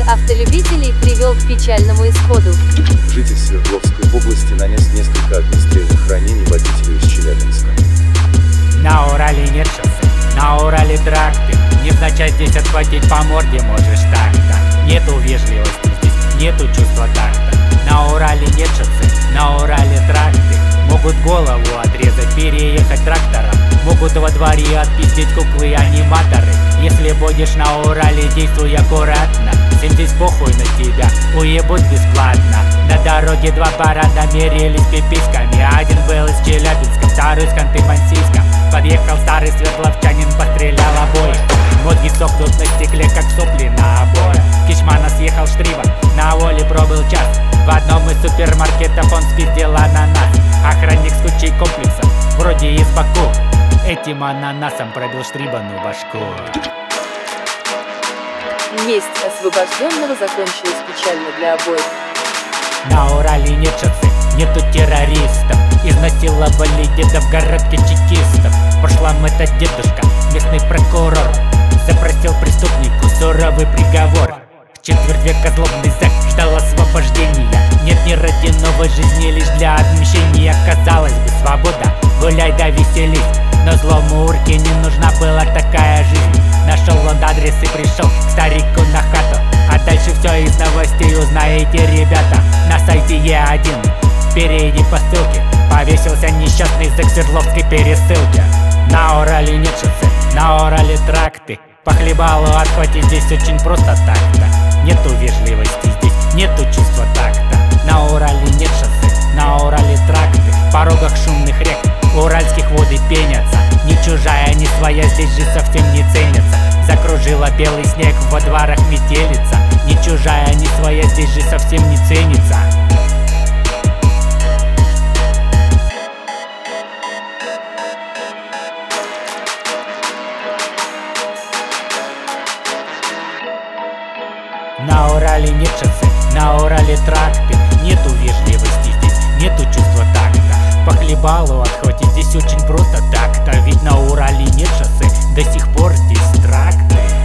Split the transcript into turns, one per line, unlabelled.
автолюбителей привел к печальному исходу.
Житель Свердловской области нанес несколько огнестрельных ранений водителю из Челябинска.
На Урале нет шоссе, на Урале тракты. Невзначай здесь отхватить по морде можешь так-то. Нету вежливости здесь, нету чувства такта. На Урале нет шоссе, на Урале тракты. Могут голову отрезать, переехать трактором. Могут во дворе отпиздить куклы-аниматоры. Если будешь на Урале, действуй аккуратно. Всем здесь похуй на тебя, уебут бесплатно. На дороге два парада мерились пиписьками. Один был из Челябинска, второй из Ханты-Мансийска. Подъехал старый свердловчанин, пострелял обоих. Мозги сохнут на стекле, как сопли на обоях. Кичмана съехал штривом, на воле пробыл час. В одном из супермаркетов он спиздил ананас. Охранник с кучей комплексов, вроде из Баку, этим ананасом пробил штрибану башку.
Месть освобожденного закончилась печально для обоих.
На Урале нет шоссе, нету террористов. Изнасиловали деда в городке чекистов. В прошлом этот дедушка, местный прокурор, запросил преступнику суровый приговор. В четверть века злобный зэк ждал освобождения. Нет ни ради новой жизни, лишь для отмщения. Казалось бы, свобода, гуляй да веселись. Но злому урке не нужна была такая жизнь. Нашел он адрес и пришел к старику на хату. А дальше все из новостей узнаете, ребята. На сайте Е1 впереди по ссылке повесился несчастный зэк Свердловской пересылки. На Урале нет шоссе, на Урале тракты. По хлебалу отхватить здесь очень просто так-то. Нету вежливости здесь, нету чувства такта. На Урале нет шоссе, на Урале тракты. В порогах шумных рек уральских воды пенятся. Ни чужая, ни своя здесь же совсем не ценится. Закружила белый снег, во дворах метелица. Ни чужая, ни своя здесь же совсем не ценится. На Урале нет шоссе, на Урале тракты. Нету вежливости здесь, нету чувства такта. По хлебалу отхватить здесь очень просто так-то. Ведь на Урале нет шоссе, до сих пор здесь тракты.